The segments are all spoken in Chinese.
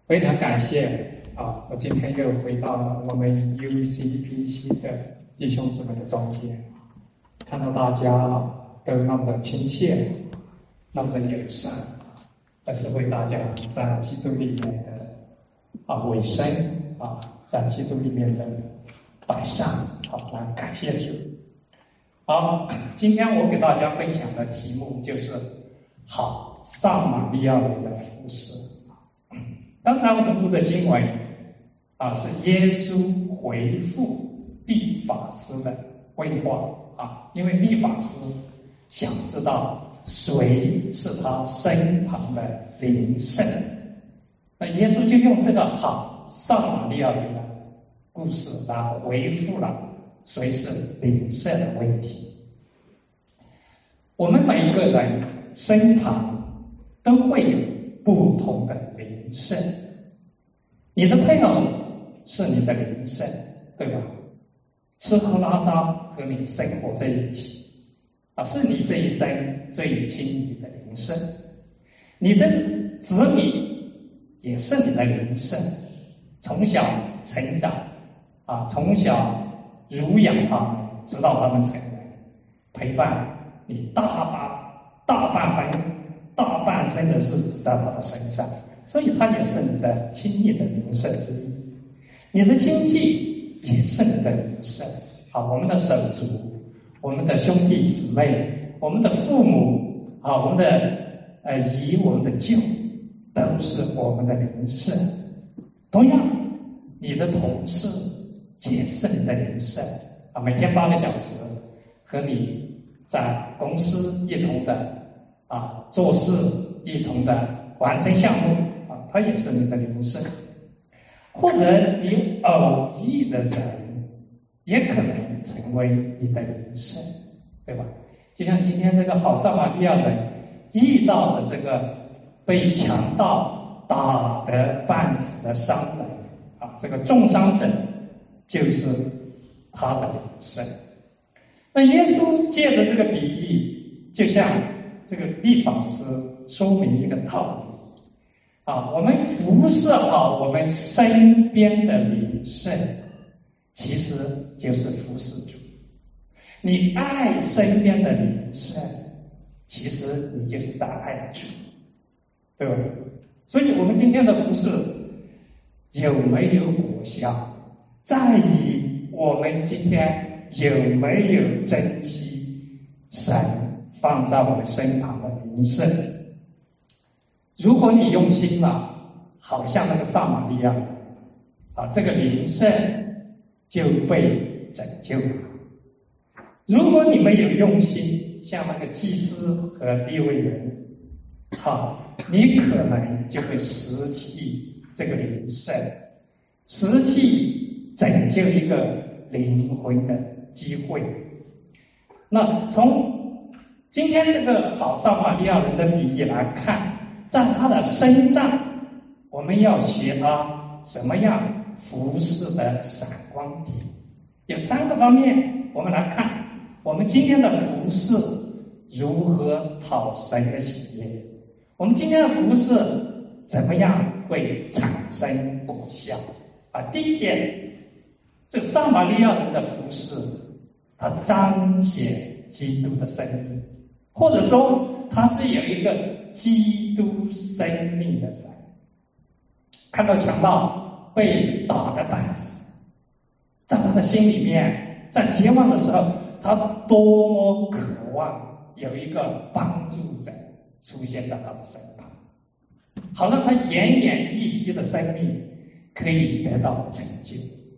非常感谢我今天又回到了我们 UCPC 的弟兄姊妹的中间，看到大家都那么的亲切，那么的友善，但是为大家在基督里面的委身在基督里面的摆上来感谢主。好，今天我给大家分享的题目就是好撒玛利亚人的服事。刚才我们读的经文是耶稣回复律法师的问话因为律法师想知道谁是他身旁的邻舍，那耶稣就用这个好撒玛利亚人的故事来回复了谁是邻舍的问题。我们每一个人身旁都会有不同的邻舍，你的配偶是你的邻舍，对吧？吃喝拉撒和你生活在一起是你这一生最亲密的邻舍。你的子女也是你的邻舍，从小成长从小乳养他们，直到他们成人，陪伴你大半生的日子在他的身上，所以他也是你的亲密的邻舍之一。你的亲戚也是你的邻舍我们的手足，我们的兄弟姊妹，我们的父母我们的姨，我们的舅，都是我们的邻舍。同样，你的同事也是你的邻舍每天8个小时和你在公司一同的做事，一同的完成项目他也是你的邻舍。或者你偶遇的人也可能成为你的邻舍，对吧？就像今天这个好撒玛利亚人遇到的这个被强盗打得半死的商人这个重伤者就是他的邻舍。那耶稣借着这个比喻，就像这个律法师说明一个道理我们服侍好我们身边的邻舍，其实就是服侍主。你爱身边的邻舍，其实你就是在爱主，对吧？所以我们今天的服侍有没有果效，在于我们今天有没有珍惜神放在我们身旁的邻舍。如果你用心了，好像那个撒玛利亚人这个邻舍就被拯救了。如果你没有用心，像那个祭司和利未人你可能就会失去这个邻舍，失去拯救一个灵魂的机会。那从今天这个好撒玛利亚人的比喻来看，在他的身上我们要学他什么样服侍的闪光点。有3个方面我们来看，我们今天的服侍如何讨神的喜悦，我们今天的服侍怎么样会产生果效第一点，这撒玛利亚人的服侍他彰显基督的生命，或者说他是有一个基督生命的人。看到强盗被打得半死，在他的心里面，在绝望的时候，他多么渴望有一个帮助者出现在他的身旁，好让他奄奄一息的生命可以得到拯救。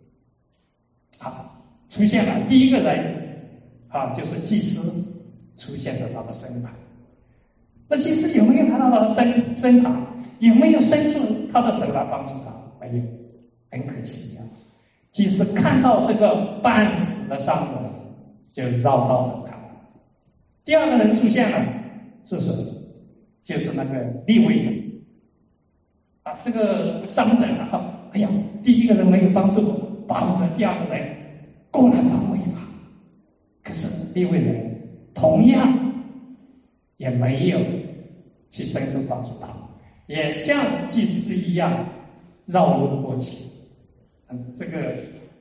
出现了第一个人就是祭司出现在他的身旁。那祭司有没有来到他的身旁？有没有伸出他的手来帮助他？没有，很可惜祭司看到这个半死的商人，就绕道走开了。第二个人出现了，是谁？就是那个利未人这个商人第一个人没有帮助我，把我们的第二个人过来帮我一把。可是利未人同样也没有去伸手帮助他，也像祭司一样绕路过去。这个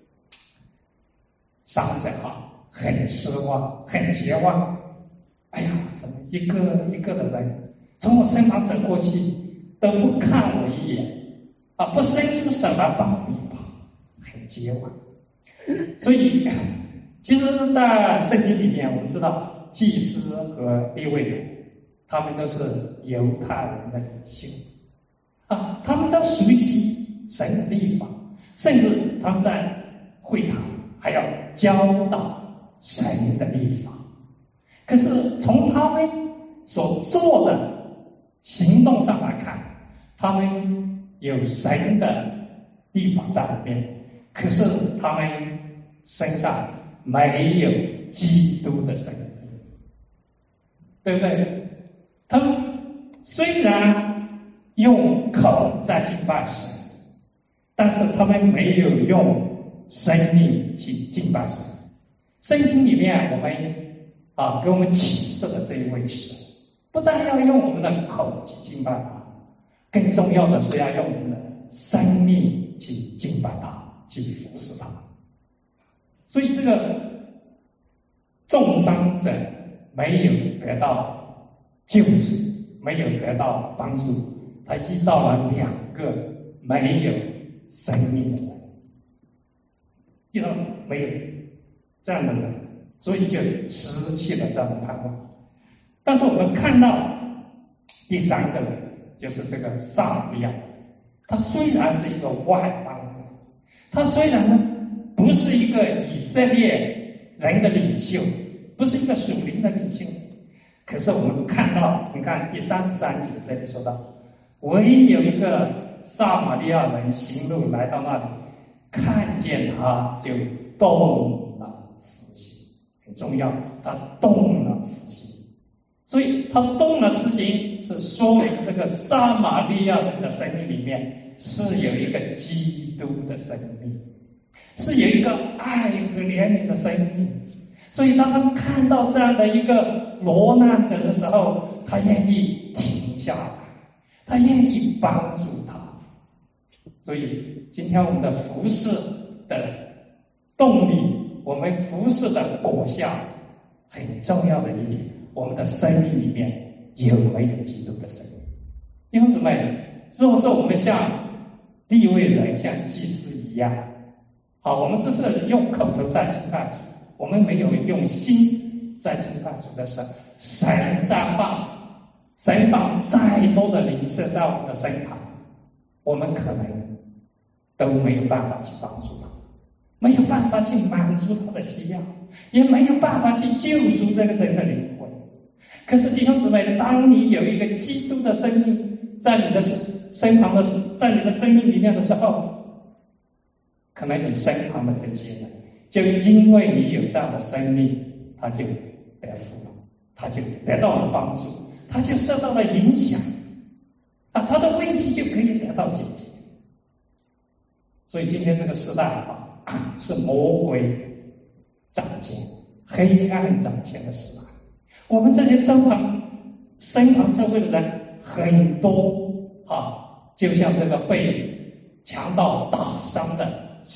伤者很失望，很绝望。哎呀，怎么一个一个的人从我身旁走过去，都不看我一眼不伸出手来帮我一把，很绝望。所以，其实，在圣经里面，我们知道祭司和利未人，他们都是犹太人的领袖他们都熟悉神的律法，甚至他们在会堂还要教导神的律法。可是从他们所做的行动上来看，他们有神的律法在里面，可是他们身上没有基督的生命，对不对？他们虽然用口在敬拜神，但是他们没有用生命去敬拜神。圣经里面我们给我们启示的这一位神，不但要用我们的口去敬拜他，更重要的是要用我们的生命去敬拜他，去服侍他。所以这个重伤者没有得到救赎，没有得到帮助，他遇到了两个没有生命的人，遇到没有这样的人，所以就失去了这样的盼望。但是我们看到第三个人，就是这个撒玛利亚，他虽然是一个外邦人，他虽然不是一个以色列人的领袖，不是一个属灵的领袖，可是我们看到，你看第33节这里说到，唯有一个撒玛利亚人行路来到那里，看见他就动了慈心，很重要，他动了慈心。所以他动了慈心，是说明这个撒玛利亚人的生命里面是有一个基督的生命，是有一个爱和怜悯的生命。所以当他看到这样的一个落难者的时候，他愿意停下来，他愿意帮助他。所以今天我们的服事的动力，我们服事的果效，很重要的一点，我们的生命里面有没有基督的生命？弟兄姊妹，若是我们像利未人、像祭司一样，我们只是用口头在敬拜主，我们没有用心在敬拜主的时候，神放再多的灵舍在我们的身旁，我们可能都没有办法去帮助他，没有办法去满足他的需要，也没有办法去救赎这个人的灵魂。可是弟兄姊妹，当你有一个基督的生命在你的身旁的时候，在你的生命里面的时候，可能你身旁的这些人，就因为你有这样的生命，他就得福了，他就得到了帮助，他就受到了影响他的问题就可以得到解决。所以今天这个时代是魔鬼掌权、黑暗掌权的时代。我们这些身旁周围的人很多就像这个被强盗打伤的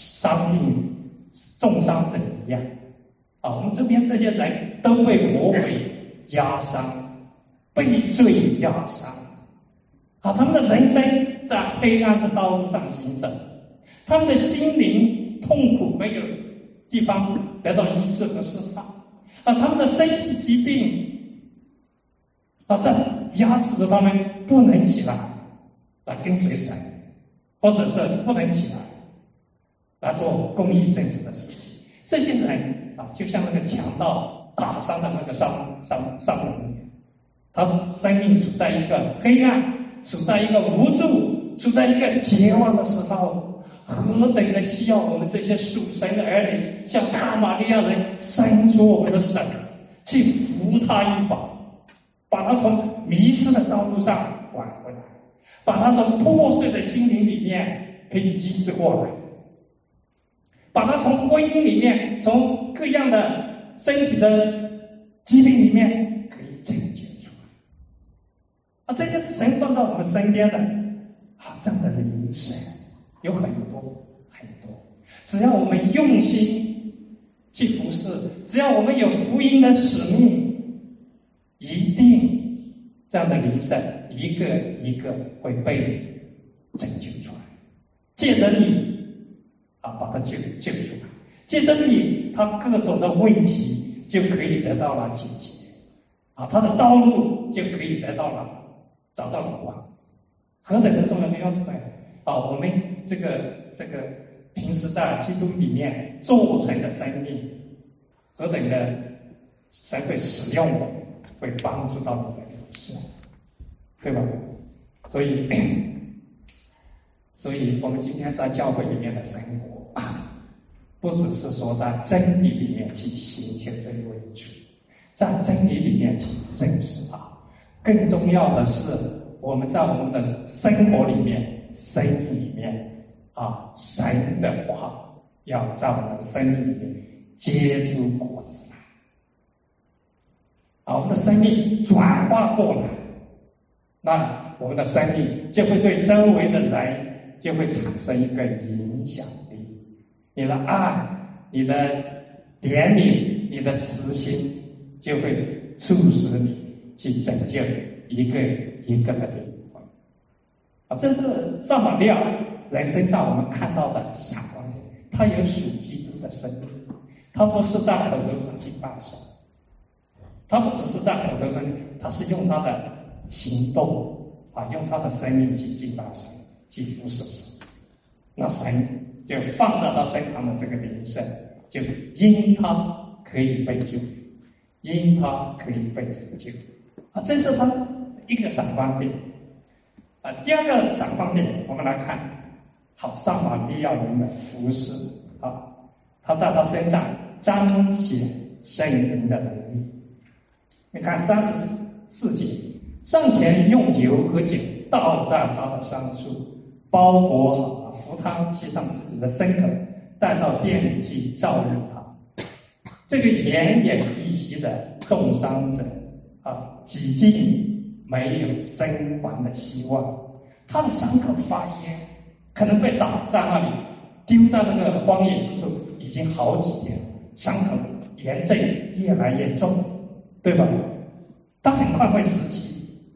重伤者一样我们这边这些人都被魔鬼压伤，被罪压伤他们的人生在黑暗的道路上行走，他们的心灵痛苦没有地方得到医治和释放他们的身体疾病在压制着他们，不能起来跟随神，或者是不能起来做公益政治的事情。这些人就像那个强盗打伤的那个伤人，他生命处在一个黑暗，处在一个无助，处在一个绝望的时候，何等的需要我们这些属神的儿女，像撒玛利亚人伸出我们的手去扶他一把，把他从迷失的道路上挽回来，把他从破碎的心灵里面可以医治过来，把他从婚姻里面，从各样的身体的疾病里面可以拯救出来这就是神放在我们身边的这样的灵神有很多很多。只要我们用心去服侍，只要我们有福音的使命，一定这样的灵生一个一个会被拯救出来。借着你把他救出来，借着你，他各种的问题就可以得到了解决，他的道路就可以找到了光。何等的重要的样子呢？我们这个平时在基督里面做成的生命，何等的神会使用我，会帮助到你的服事，对吧？所以我们今天在教会里面的生活，不只是说在真理里面去寻求这一位主，在真理里面去认识他，更重要的是我们在我们的生活里面、生命里面神的话要在我们的生命里面结出果子来，我们的生命转化过来，那我们的生命就会对周围的人就会产生一个影响力。你的爱、你的怜悯、你的慈心，就会促使你去拯救一个一个的灵魂。这是撒玛利亚人身上我们看到的闪光点，他有属基督的生命，他不是在口头上敬拜神，他不只是在口头上，他是用他的行动用他的生命去敬拜神，去服侍神。那神就放在他身旁的这个灵圣，就因他可以被祝福，因他可以被拯救。这是他一个闪光点。第二个闪光点，我们来看撒玛利亚人的服侍他在他身上彰显圣灵的能力。你看34节，上前用油和酒倒在他的伤处，包裹好了，扶他骑上自己的牲口，带到店里去照应他。这个奄奄一息的重伤者几近没有生还的希望，他的伤口发炎，可能被打在那里，丢在那个荒野之处，已经好几天，伤口炎症越来越重，对吧？他很快会死去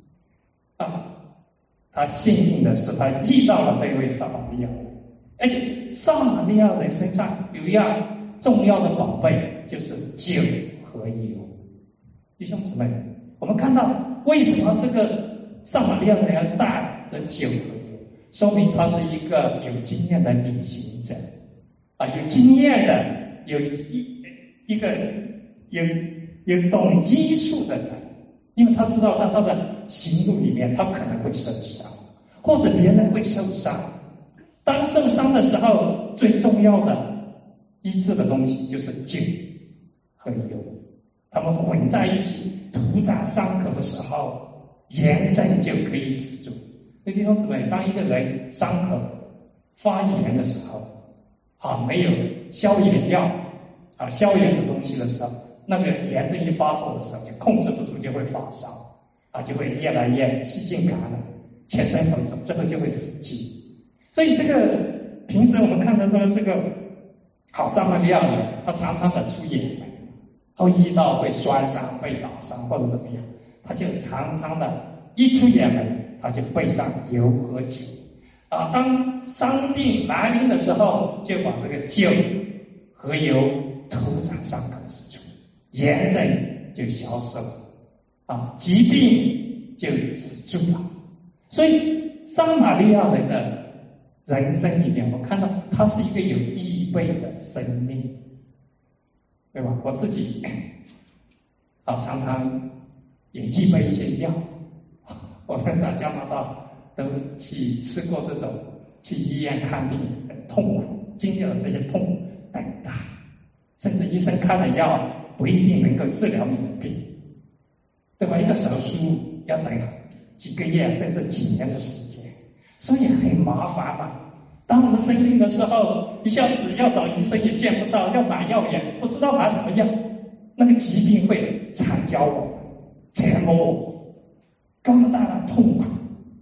他幸运的是，他遇到了这位撒玛利亚人，而且撒玛利亚人身上有一样重要的宝贝，就是酒和油。弟兄姊妹，我们看到为什么这个撒玛利亚人要带着酒和油，说明他是一个有经验的旅行者有经验的，有一个有懂医术的人。因为他知道在他的行路里面，他可能会受伤，或者别人会受伤。当受伤的时候，最重要的医治的东西就是酒和油，他们混在一起涂在伤口的时候，炎症就可以止住。所以弟兄姊妹，当一个人伤口发炎的时候没有消炎药消炎的东西的时候，那个炎症一发作的时候，就控制不住，就会发烧就会越来越细菌感染，全身浮肿，最后就会死去。所以这个平时我们看到的这个撒玛利亚人，他常常的出远门，遇到会摔伤、被打伤或者怎么样，他就常常的一出远门，他就备上油和酒当伤病来临的时候，就把这个酒和油涂在伤口之处，炎症就消失了疾病就止住了。所以撒玛利亚人的人生里面，我看到他是一个有预备的生命，对吧？我自己常常也预备一些药。我们在加拿大都去吃过这种去医院看病很痛苦，经历了这些痛苦等待，甚至医生开的药不一定能够治疗你的病，对吧？一个手术要等几个月甚至几年的时间，所以很麻烦嘛。当我们生病的时候，一下子要找医生也见不着，要买药也不知道买什么药，那个疾病会缠脚我、折磨我，给我们带来痛苦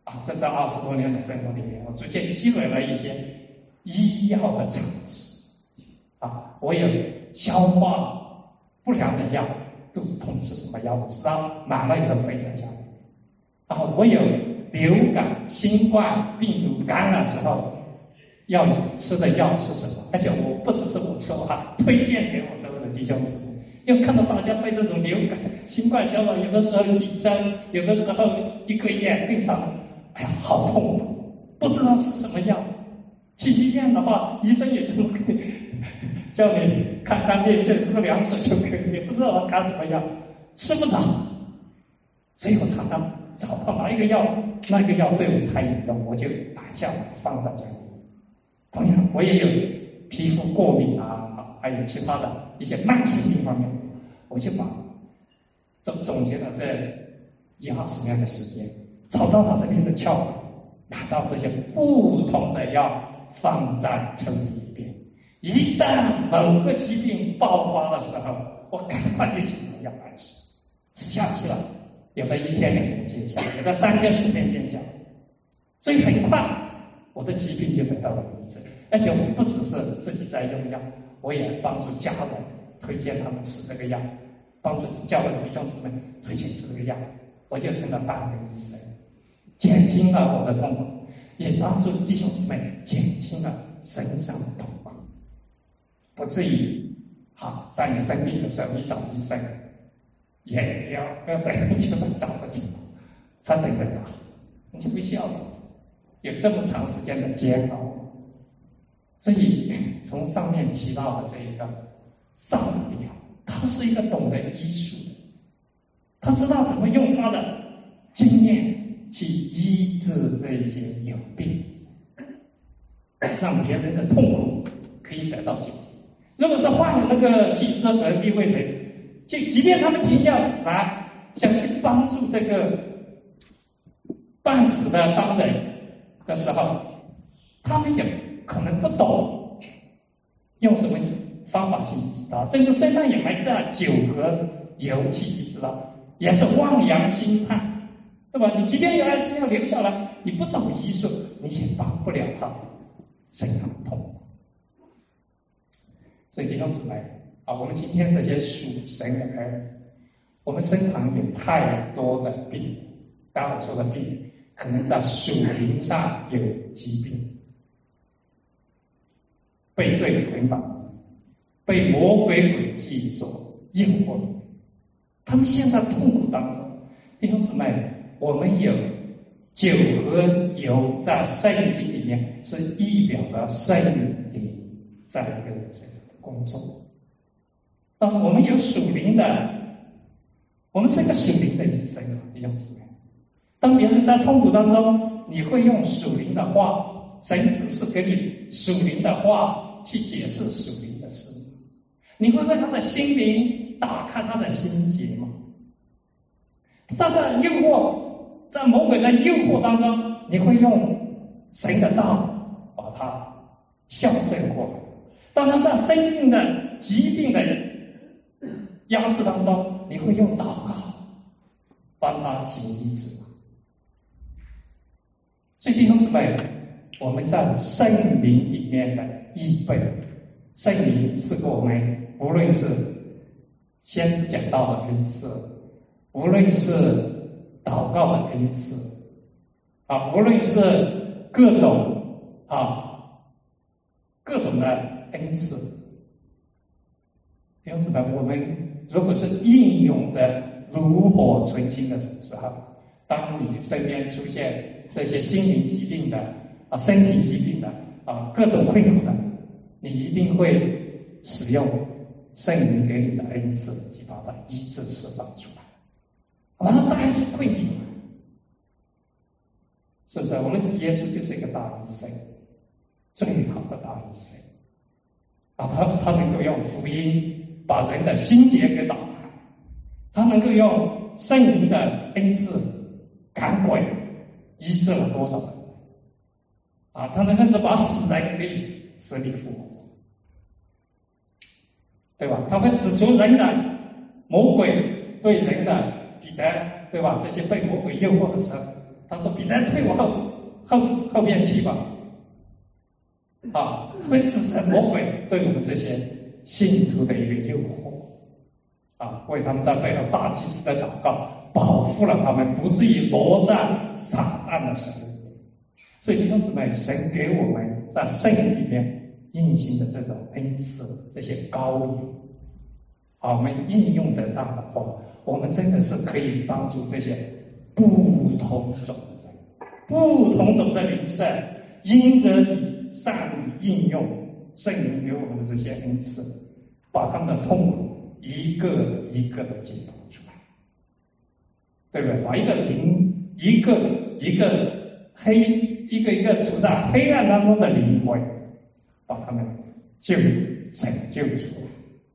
在这20多年的生活里面，我逐渐积累了一些医药的常识。我有消化不良的药，肚子痛吃什么药，我知道，买了一个备在家里。我有流感、新冠病毒感染时候要吃的药是什么？而且我不只是我吃，我还推荐给我周围的弟兄姊妹。因为看到大家被这种流感、新冠交了，有的时候几针，有的时候1个月更长，好痛苦，不知道吃什么药。去医院的话，医生也就可以叫你看病，就喝凉水就可以，也不知道开什么药，吃不着。所以我常常找到哪一个药，那个药对我太有用，我就买下来放在家里。同样，我也有皮肤过敏还有其他的一些慢性病方面，我就把总结了这10-20年的时间，找到了这边的窍门，拿到这些不同的药放在抽屉里边。一旦某个疾病爆发的时候，我赶快就去买药来吃，吃下去了，有的1天2天见效，有的3天4天见效，所以很快我的疾病就得到了医治。而且我不只是自己在用药，我也帮助家人推荐他们吃这个药，帮助教会的弟兄姊妹推荐吃这个药，我就成了半个医生，减轻了我的痛苦，也帮助弟兄姊妹减轻了身上的痛苦，不至于在你生病的时候你找医生也要等很久才找得着，才等得到，你就不需要有这么长时间的煎熬。所以从上面提到的这一个撒玛利亚，他是一个懂得医术，他知道怎么用他的经验去医治这一些有病，让别人的痛苦可以得到解决。如果是换了那个祭司和利未人，就即便他们停下来想去帮助这个半死的商人的时候，他们也可能不懂用什么方法去医治他，甚至身上也没带酒和油去医治他，也是望洋兴叹，对吧？你即便有爱心要留下来，你不懂医术，你也帮不了他身上的痛苦。所以弟兄姊妹我们今天这些属神的人，我们身旁有太多的病，当然我说的病，可能在属灵上有疾病，被罪捆绑，被魔鬼诡计所诱惑，他们陷在痛苦当中。弟兄姊妹，我们有酒和油在圣经里面是意表着圣灵在一个人身上的工作。当我们有属灵的，我们是一个属灵的医生弟兄姊妹。当别人在痛苦当中，你会用属灵的话，神只是给你属灵的话去解释属灵的事，你会为他的心灵打开他的心结吗？在诱惑，在魔鬼的诱惑当中，你会用神的道把他校正过来。当他在生命的疾病的压制当中，你会用祷告帮他行医治吗？所以弟兄姊妹，我们在圣灵里面的预备，圣灵赐给我们，无论是先知讲道的恩赐，无论是祷告的恩赐无论是各种的恩赐。弟兄姊妹，我们如果是应用的炉火纯青的时候，当你身边出现这些心灵疾病的身体疾病的各种困苦的，你一定会使用圣灵给你的恩赐，去把它医治释放出来，把它带出困境，是不是？我们耶稣就是一个大医生，最好的大医生他能够用福音把人的心结给打开，他能够用圣灵的恩赐赶鬼，医治了多少人他能甚至把死人可以死里复活，对吧？他会指出人的魔鬼对人的彼得，对吧？这些被魔鬼诱惑的时候， 他说：“彼得，退我后边去吧。”啊，会指责魔鬼对我们这些信徒的一个诱惑，啊，为他们在背后大祭司的祷告，保护了他们，不至于落在撒旦的手里。所以弟兄姊妹，神给我们在圣灵里面运行的这种恩赐，这些高引，啊，我们应用得当的话，我们真的是可以帮助这些不同种的人、不同种的灵圣，因着你善于应用圣灵给我们的这些恩赐，把他们的痛苦一个一个的解剖出来，对不对？把一个灵，一个处在黑暗当中的灵魂，把他们拯救出来。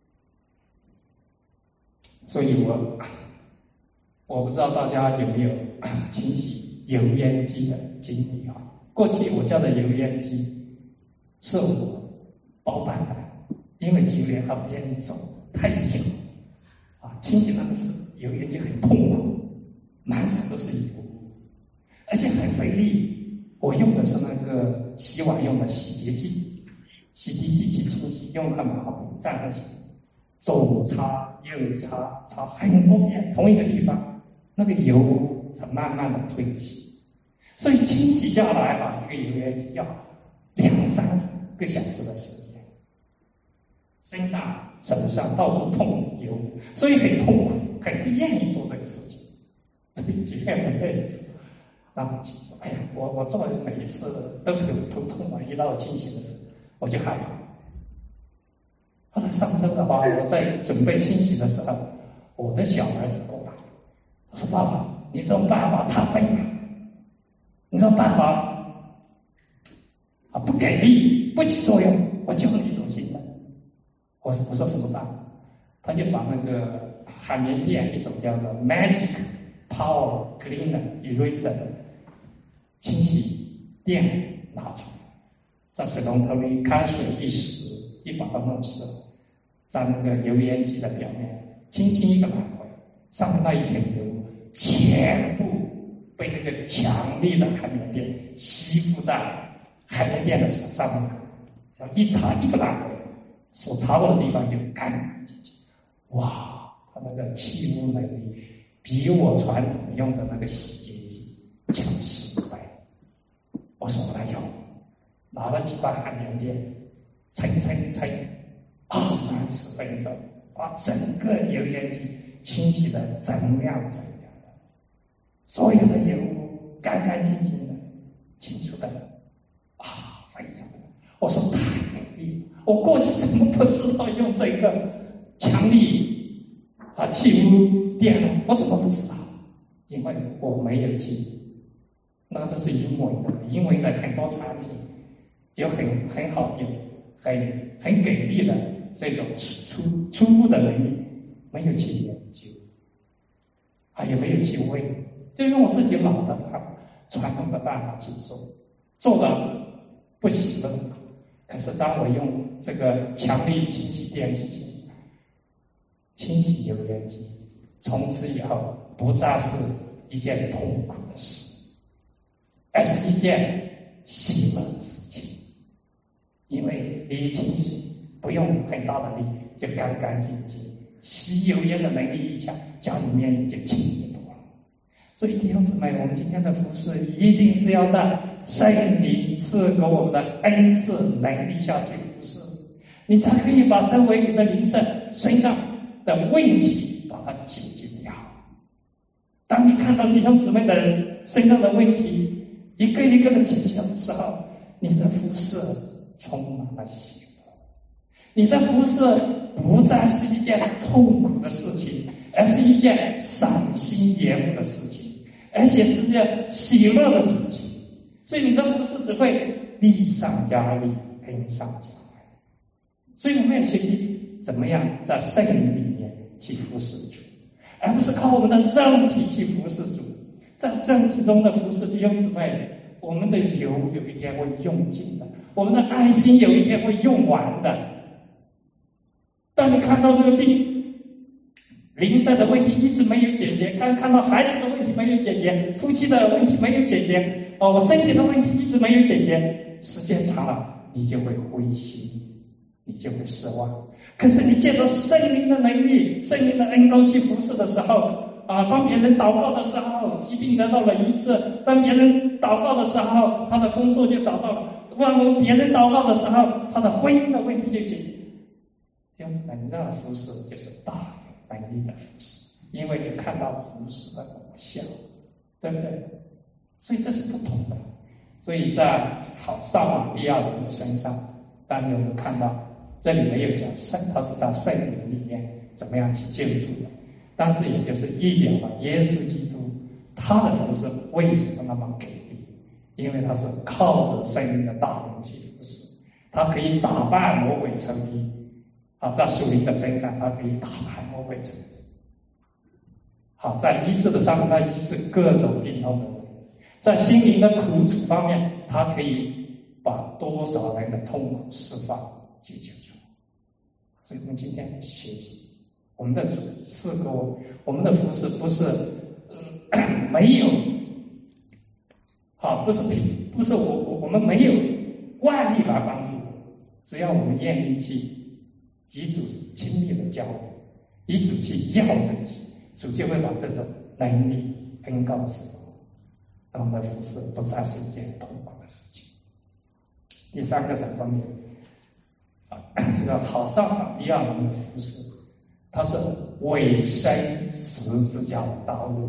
所以我不知道大家有没有清洗油烟机的经历啊？过去我家的油烟机是我包办的，因为9年它不愿意走，太油啊，清洗那个油烟机很痛苦，满手都是油，而且很费力。我用的是那个洗碗用的洗洁剂、洗涤剂去清洗，用它蛮好，站上去，左擦右擦，擦很多遍，同一个地方，那个油才慢慢的退去。所以清洗下来啊，一个油烟机要2-3个小时的时间，身上手上到处碰油，所以很痛苦，很不愿意做这个事情，所以就很不愿意做。让我去说，哎呀，我做每一次都头痛啊，一到清洗的时候我就害怕。后来上周的话，我在准备清洗的时候，我的小儿子过来，他说：“爸爸，你这种办法太笨了，你这种办法啊不给力，不起作用，我教你一种新的。”我说什么办法？他就把那个海绵垫，一种叫做 Magic Power Cleaner Eraser 清洗垫拿出来，在水龙头里开水一洗，一把它弄湿了，在那个油烟机的表面轻轻一个来回，上面那一层油全部被这个强力的海绵垫吸附在海绵垫的上面，一擦一个来回，所擦过的地方就干干净净。哇，它那个气污能力比我传统用的那个洗洁剂强10倍。我说我来用，拿了几块海绵垫，蹭20-30分钟，把整个油烟机清洗的锃亮的，所有的油污干干净净的，清除的非常的。我说太给力，我过去怎么不知道用这个强力气污垫呢？我怎么不知道？因为我没有去，那都是英文的很多产品有很好用、很给力的这种初步的能力，没有去研究，也没有去问，就用我自己老的办法、传统的办法去做的不行了。可是当我用这个强力清洗垫去清洗油烟机，从此以后不再是一件痛苦的事，而是一件喜乐的事情。因为你一清洗不用很大的力，就干干净净，吸油烟的能力一强，家里面就清洁多了。所以弟兄姊妹，我们今天的服事一定是要在圣灵赐给我们的恩赐能力下去服事，你才可以把周围你的灵圣身上的问题把它解决掉。当你看到弟兄姊妹的身上的问题一个一个的解决的时候，你的服事充满了喜乐，你的服事不再是一件痛苦的事情，而是一件赏心悦目的事情，而且是一件喜乐的事情。所以你的服事只会利上加利，恩上加恩。所以我们要学习怎么样在圣灵里面去服侍主，而不是靠我们的肉体去服侍主。在肉体中的服侍弟兄姊妹，我们的油有一天会用尽的，我们的爱心有一天会用完的。当你看到这个病邻舍的问题一直没有解决，看到孩子的问题没有解决，夫妻的问题没有解决，我身体的问题一直没有解决，时间长了，你就会灰心，你就会失望。可是你借着圣灵的能力、圣灵的恩膏去服侍的时候，当别人祷告的时候，疾病得到了医治；当别人祷告的时候，他的工作就找到了；当别人祷告的时候，他的婚姻的问题就解决。这样子呢，你这样的服侍就是大有能力的服侍，因为你看到服侍的果效，对不对？所以这是不同的。所以在好撒玛利亚人的身上，当你有没有看到？这里没有讲他是在圣灵里面怎么样去救助的，但是也就是预表了耶稣基督他的服侍为什么那么给力？因为他是靠着圣灵的大能去服侍，他可以打败魔鬼仇敌在属灵的征战，他可以打败魔鬼仇敌。在医治的上面，他医治各种病痛的人；在心灵的苦楚方面，他可以把多少人的痛苦释放解决出来。所以我们今天学习我们的主赐给我们的服侍，不是没有不是我们没有外力来帮助，只要我们愿意去与主亲密的交流，与主去要这些，主就会把这种能力恩膏赐给我们，让我们的服侍不再是一件痛苦的事情。第三个闪光点，这个好撒玛利亚人的服侍，它是委身十字架的道路。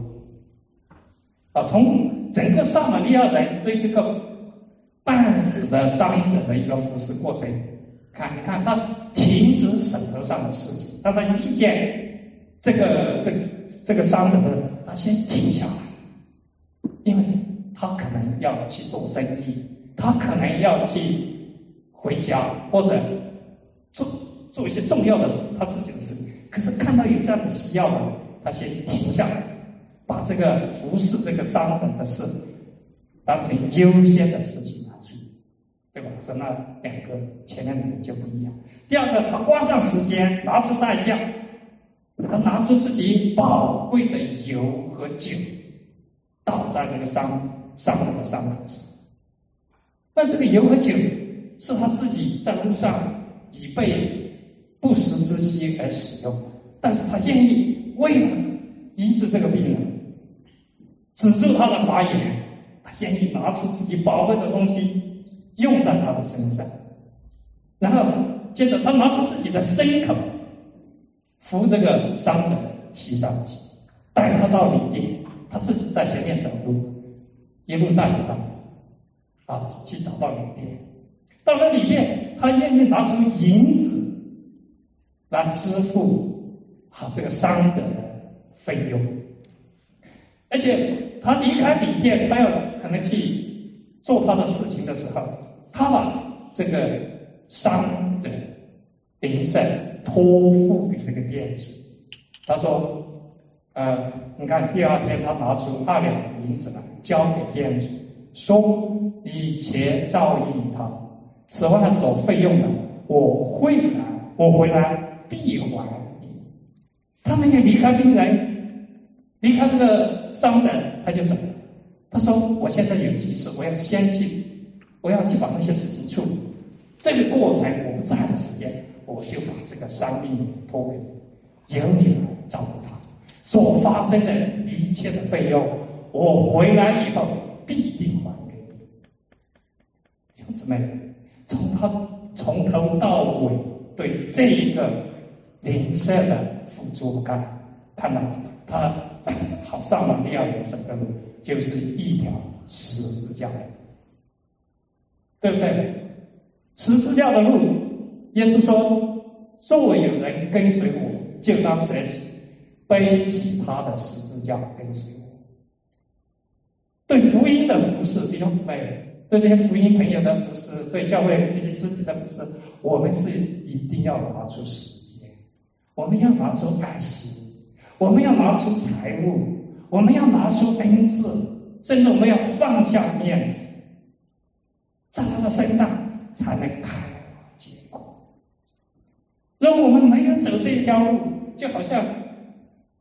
从整个撒玛利亚人对这个半死的伤者的一个服侍过程，你看他停止手头上的事情，当他遇见这个伤者的，他先停下来，因为他可能要去做生意，他可能要去回家，或者做一些重要的事，他自己的事情。可是看到有这样的需要呢，他先停下来，把这个服侍这个伤者的事当成优先的事情来做，对吧？和那两个前面的人就不一样。第二个，他花上时间，拿出代价，他拿出自己宝贵的油和酒，倒在这个伤者的伤口上。那这个油和酒是他自己在路上以备不时之需而使用，但是他愿意为了医治这个病人，止住他的发炎，他愿意拿出自己宝贵的东西用在他的身上，然后接着他拿出自己的牲口扶这个伤者骑上去，带他到旅店，他自己在前面走路，一路带着他去找到旅店。到了里面，他愿意拿出银子来支付这个伤者的费用，而且他离开旅店，他要可能去做他的事情的时候，他把这个伤者邻舍托付给这个店主。他说你看第二天他拿出2两银子来交给店主，说你且照应他，此外所费用的我回来必还你。他没有离开病人，离开这个伤者，他就走了。他说我现在有急事，我要去把那些事情处理，这个过程我不在的时间，我就把这个伤病托给你，由你来照顾他，所发生的一切的费用，我回来以后必定还给你。弟兄姊妹，从头到尾对这一个邻舍的付出，看到他好撒玛利亚人走的路就是一条十字架，对不对？十字架的路，耶稣说，若有人跟随我，就当舍己，背起他的十字架跟随我。对福音的服事，弟兄姊妹，对这些福音朋友的服事，对教会这些肢体的服事，我们是一定要拿出时间，我们要拿出爱心，我们要拿出财物，我们要拿出恩赐，甚至我们要放下面子，在他的身上才能开花结果。如果我们没有走这一条路，就好像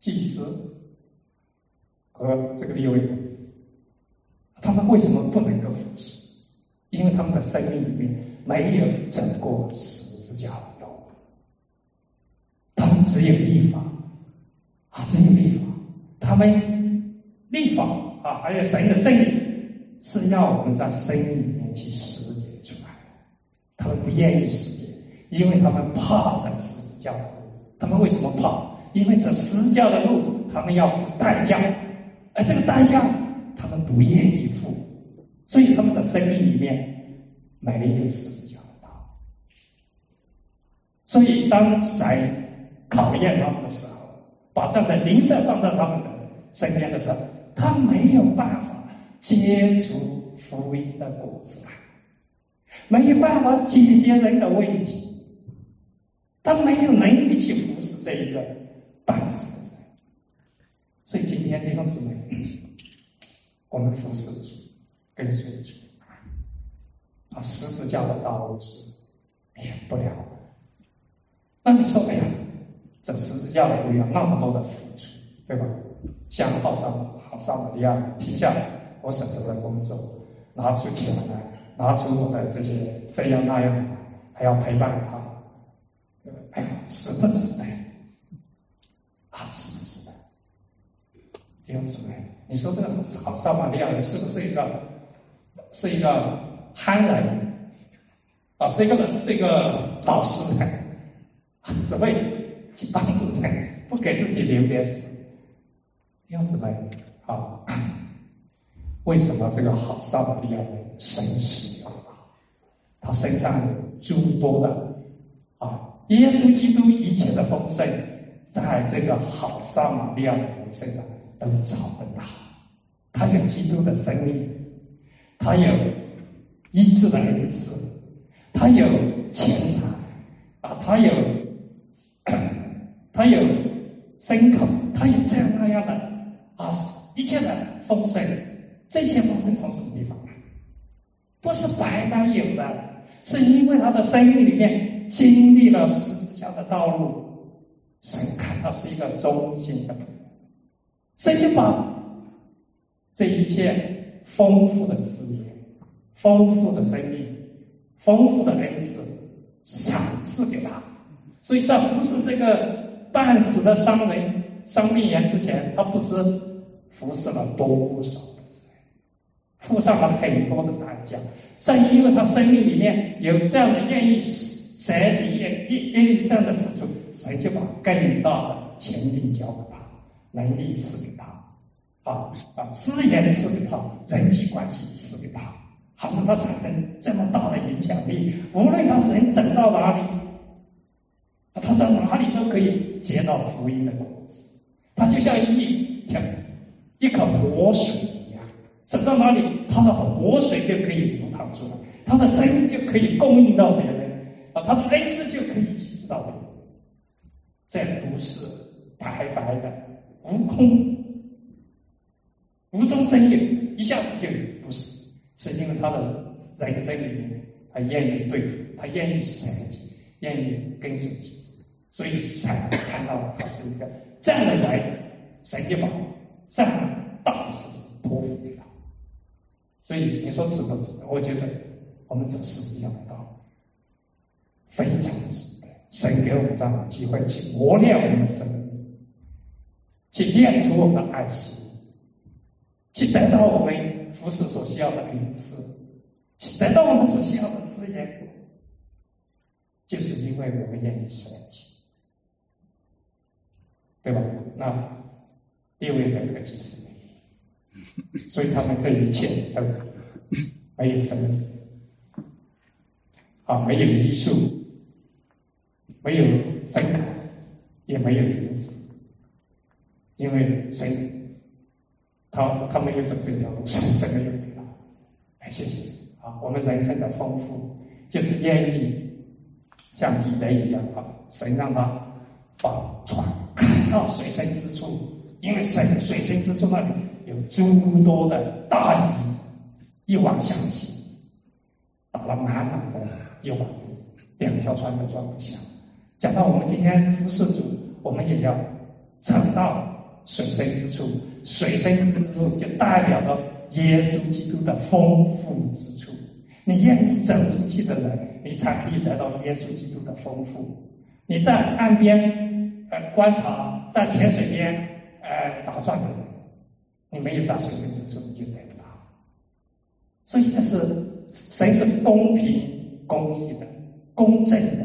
祭司和这个利未人，他们为什么不能够服侍？因为他们的生命里面没有走过十字架的路，他们只有律法只有律法，他们律法还有神的真理是要我们在生命里面去实践出来的。他们不愿意实践，因为他们怕走十字架的路。他们为什么怕？因为走十字架的路，他们要付代价，而这个代价他们不愿意付，所以他们的生命里面没有十字架的道。所以当神考验他们的时候，把这样的灵舍放在他们的身边的时候，他没有办法结出福音的果子来，没有办法解决人的问题，他没有能力去服侍这一个半死的人。所以今天弟兄姊妹，我们服侍主，跟随主十字架的道路是免不了的。那你说，走十字架的路要那么多的付出，对吧？像好撒玛利亚人停下来，我手头的工作，拿出钱来，拿出我的这些这样那样来，还要陪伴他，值不值得？值不值得？弟兄姊妹，你说这个好撒玛利亚人是不是一个憨人是一个老实人，只会去帮助人，不给自己留点什么？弟兄姊妹为什么这个好撒玛利亚人神使用他身上有诸多的耶稣基督一切的丰盛，在这个好撒玛利亚的人身上都找得到。他有基督的生命，他有医治的恩赐，他有钱财他有牲口，他有这样那样的一切的丰盛。这些丰盛从什么地方来？不是白白有的，是因为他的生命里面经历了十字架的道路。神看他是一个忠心的仆人，神就把这一切丰富的资源、丰富的生命、丰富的恩赐赏赐给他。所以在服侍这个半死的伤病人之前，他不知服侍了多少的人，付上了很多的代价。正因为他生命里面有这样的愿意舍己、愿意这样的付出，神就把更大的权柄交给他，能力赐给他资源赐给他，人际关系赐给他，好让他产生这么大的影响力。无论他人走到哪里，他在哪里都可以结到福音的果子。他就像一口活水一样，走到哪里，他的活水就可以流淌出来，他的生命就可以供应到别人他的恩赐就可以医治到别人。这不是白白的无中生有，一下子就有，不是，是因为他的人生里面，他愿意对付，他愿意舍己，愿意跟随基督，所以神看到他是一个这样的人，神就把这样大的事情托付给他。所以你说值不值得？我觉得我们走十字架的道路非常值得。神给我们这样的机会去磨练我们的生命，去练出我们的爱心，去得到我们服侍所需要的恩赐，去得到我们所需要的资源，就是因为我们愿意舍己，对吧？那利未人和祭司没有，所以他们这一切都没有生命没有医术，没有牲口，也没有银子，因为神他没有走这条路，所以神没有给他。谢谢我们人生的丰富，就是愿意像彼得一样神让他把船开到水深之处，因为神水深之处那里有诸多的大鱼，一网相起，打了满满的一网鱼，2条船都装不下。讲到我们今天服侍主，我们也要走到水深之处，水深之处就代表着耶稣基督的丰富之处。你愿意走进去的人，你才可以得到耶稣基督的丰富。你在岸边观察，在浅水边打转的人，你没有在水深之处，你就得不到。所以这是神是公平、公义的、公正的。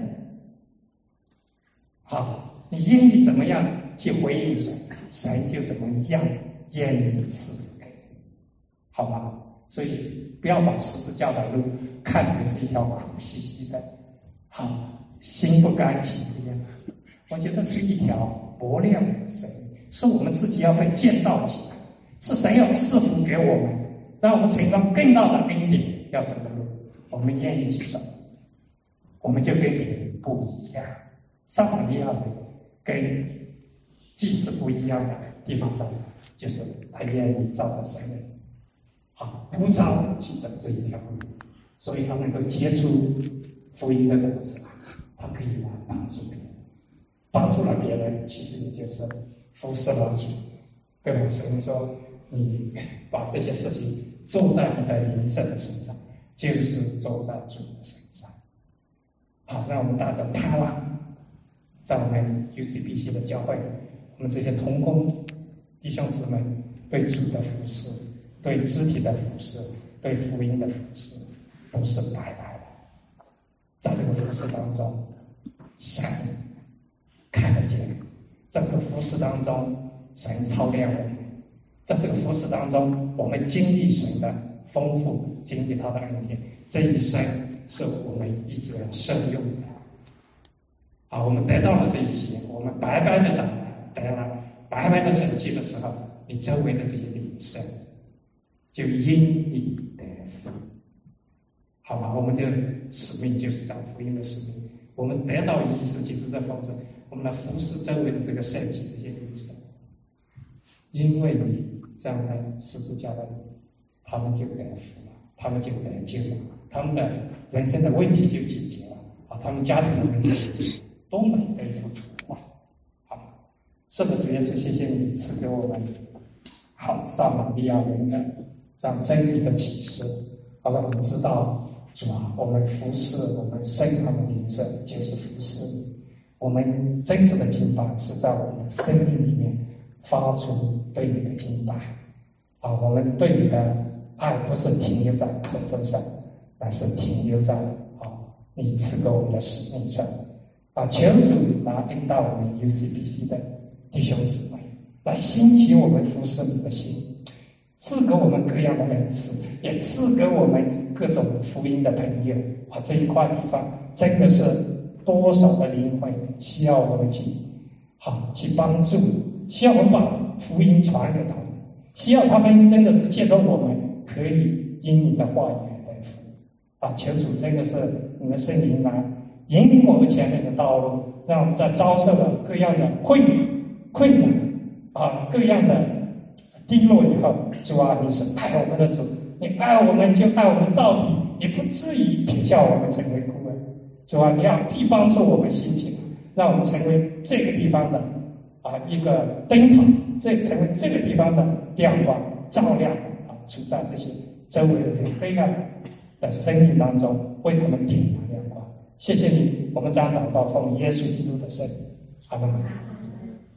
好，你愿意怎么样去回应神，神就怎么样愿意赐福给你，好吗？所以不要把十字架的路看成是一条苦兮兮的，好，心不甘情不愿。我觉得是一条磨亮的神，是我们自己要被建造起来，是神要赐福给我们，让我们承装更大的恩典要走的路，我们愿意去走，我们就跟别人不一样。撒玛利亚人跟祭司不一样的地方在哪？就是他愿意照着神的不照去走这一条路，所以他能够结出福音的果子来，他可以来帮助别人，帮助了别人，其实也就是服侍了主，对吧？神说你把这些事情做在你的灵圣的身上，就是做在主的身上。好，让我们大家盼望，在我们 UCBC 的教会，我们这些同工弟兄姊妹对主的服侍，对肢体的服侍，对福音的服侍，不是白白的。在这个服侍当中，神看得见；在这个服侍当中，神操练我们；在这个服侍当中，我们经历神的丰富，经历他的恩典。这一生是我们一直要受用的。好，我们得到了这一些，我们白白的得了白白的舍弃的时候，你周围的这些领受就因你得福。好吧，我们的使命就是讲福音的使命。我们得到耶稣基督在丰盛，我们来服侍周围的这个圣体这些领受。因为你这样的十字架的人，他们就得福了，他们就得救了，他们的人生的问题就解决了啊，他们家庭的问题就解决，都没被付出啊。好，是的，主耶稣，谢谢你赐给我们好撒玛利亚人的这样真理的启示，好让我们知道。主啊，我们服侍，我们生他们灵圣，就是服侍你。我们真实的敬拜是在我们的生命里面发出对你的敬拜。啊，我们对你的爱不是停留在口头上，而是停留在你赐给我们的使命上。啊，求主来引导我们 UCBC 的弟兄姊妹，来兴起我们服侍你的心。赐给我们各样的恩赐，也赐给我们各种福音的朋友啊！这一块地方真的是多少的灵魂需要我们去帮助，需要我们把福音传给他们，需要他们真的是借着我们可以因你的话语得福啊！求主真的是你的圣灵来引领我们前面的道路，让我们在遭受了各样的困难啊，各样的低落以后，主啊，你是爱我们的主，你爱我们就爱我们到底，你不至于撇下我们成为孤儿。主啊，你要必帮助我们兴起，让我们成为这个地方的一个灯塔，成为这个地方的亮光，照亮处在这些周围的这个黑暗的生命当中，为他们点燃亮光。谢谢你，我们将祷告奉耶稣基督的圣名，阿门。